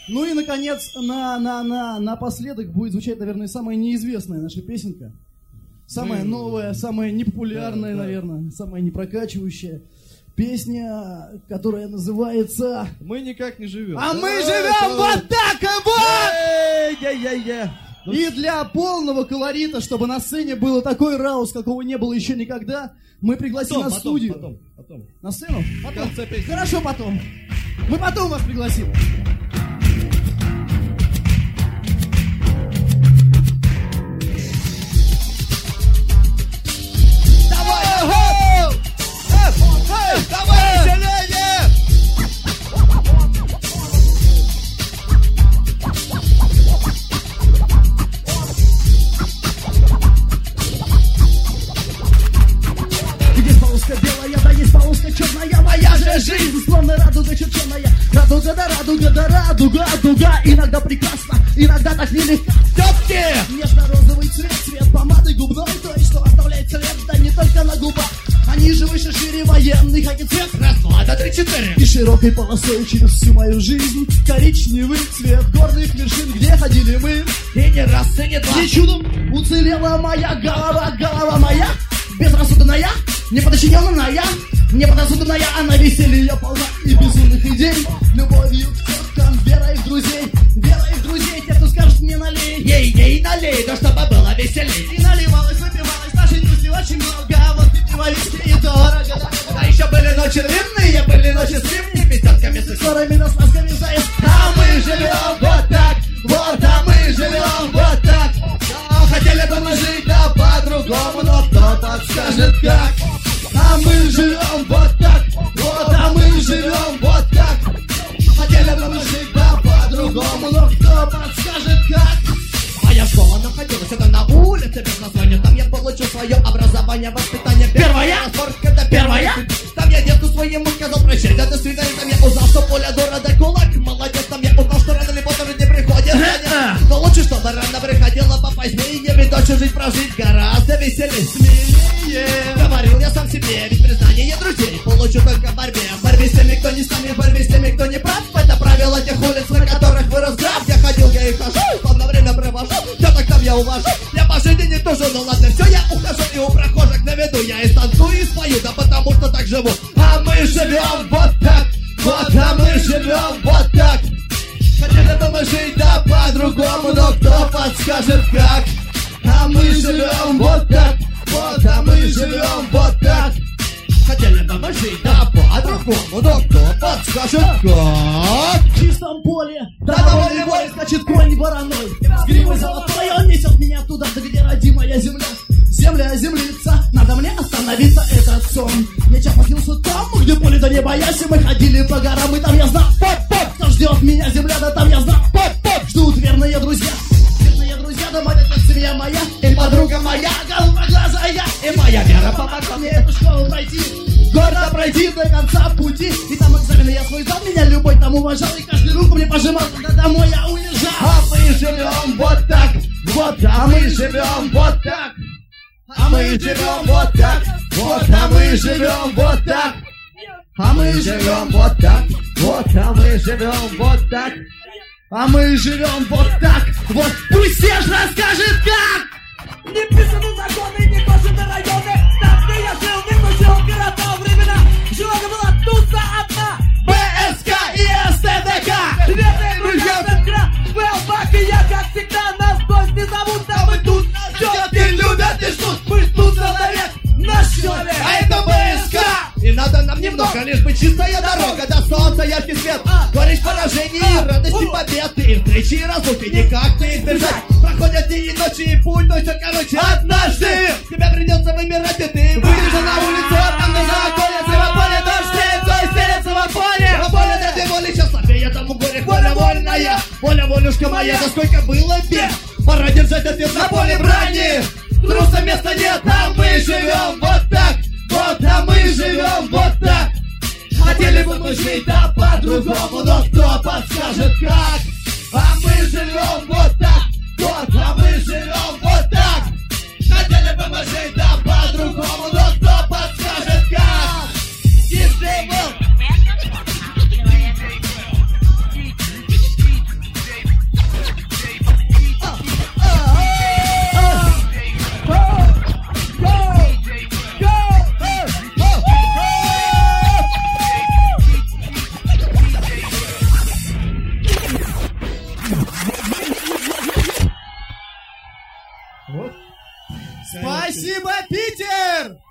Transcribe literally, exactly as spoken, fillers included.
Ну и, наконец, на, на, на, напоследок будет звучать, наверное, самая неизвестная наша песенка. Самая Мы... новая, самая непопулярная, да, да. наверное, самая непрокачивающая. Песня, которая называется «Мы никак не живем». А мы живем вот так и вот! Эй-ей-ей-ей. И для полного колорита, чтобы на сцене было такой раус, какого не было еще никогда, мы пригласим потом, на потом, студию. Потом, потом. На сцену? Потом. Хорошо, потом. Мы потом вас пригласим. Давай, население! Есть полоска белая, да есть полоска черная, моя же жизнь, словно радуга черченая. Радуга да радуга да радуга, дуга. Иногда прекрасно, иногда так нелегко. Тёпки! Нежно-розовый цвет, цвет помады губной, то есть что оставляет след, да не только на губах. Они же выше, шире военных, а не цвет. Раз, два, до три, четыре. И широкой полосой через всю мою жизнь коричневый цвет горных вершин, где ходили мы. И не раз, и не два. И чудом уцелела моя голова, голова моя, безрассудная, неподчиненная, неподрассудная, она веселья полна и безумных идей. Любовью к теткам, верой в друзей, верой в друзей, те, кто скажет мне налей. Ей, ей, налей, да чтобы было веселей. И наливалась, выпивалась, нашей мысли очень много, вот и дорого, дорого. А еще были ночи длинные, были ночи с ливней, пятерками с ссорами, но с ласками заяц. А мы живем вот так, вот, а мы живем вот так. А хотели бы мы жить, да по-другому, но кто подскажет как. А мы живем вот так, вот, а мы живем вот так. Хотели бы мы жить, да по-другому, но кто подскажет как. Моя школа находилась это на улице без названия. Там я получил свое образование, воспитание. Первая? Первая? Первая? Там я детку своему сказал прощайте, до свидания. Там я узнал, что поле дура да кулак. Молодец, там я узнал, что рано или поздно не приходит. Но лучше, чтобы рано приходило попозднее. Ведь дольше жить прожить гораздо веселее, смелее. Говорил я сам себе, ведь признание друзей получу только в борьбе. В борьбе с теми, кто не с нами, в борьбе с теми, кто не прав. Это правило тех улиц, на которых вырос граф. Я ходил, я и хожу, словно время провожу. Теток там я увожу, я по жизни не тужу. Ну ладно, все, я ухожу и у прохожих на виду. Я и станцую, и спою, да потому что так живу. А мы живем вот так, вот, а мы живем вот так. Хотели бы мы жить, да по-другому, но кто подскажет как. А мы живем вот так, вот, а мы живем вот так. Хотели бы мы жить, да по-другому, но кто подскажет как. В чистом поле, да на воле скачет конь вороной. С гривой золотой он несет меня туда, где родимая земля. Земля, землица, надо мне остановиться, этот сон. Мне час снился там, где поле до неба яси. Мы ходили по горам, и там я знал, поп-поп, кто ждет меня, земля, да там я знал, поп-поп. Ждут верные друзья, верные друзья, да моя как семья моя. И подруга моя, голубоглазая. И моя вера помогла мне эту школу пройти, гордо пройти до конца пути. И там экзамены я свой сдал, меня любой там уважал. И каждый руку мне пожимал, когда домой я уезжал. А мы живем вот так, вот, а мы живем вот так. А мы живем вот так, вот, а мы живем вот так. А мы живем вот так, вот, а мы живем вот так. А мы живем вот так, вот пусть все ж расскажет как. Не писаны законы, не кожаные районы. Там, где я жил, не нужил города времена. Желание была туса одна. БСК и СТДК. Верные друзья, центра, Велбак и я, как всегда, нас гость не зовут. А мы тут, тетки любят и ждут. мы тут человек, наш человек. А это БСК. И надо нам немного, лишь бы чистая дорога, до солнца яркий свет. Горечь поражений, радости побед. И встречи и разлуки никак не избежать. Проходят дни и ночи, и путь, но все короче. Однажды тебе придется вымирать, и ты выйдешь на улицу, а там на законе Севаполе дождь, то есть перед Севаполе. А воля для этой воли сейчас слабее, тому горе воля вольная. Воля, волюшка моя, да сколько было бед. Пора держать ответ на поле брани. Труса места нет, а мы живем вот так. Вот, а мы живем вот так. Хотели бы мы жить, да по-другому, но кто подскажет как. А мы живем вот так. Вот, а мы живем вот так. Хотели бы мы жить, да по-другому, но кто подскажет как. Диджей был. Спасибо, Питер!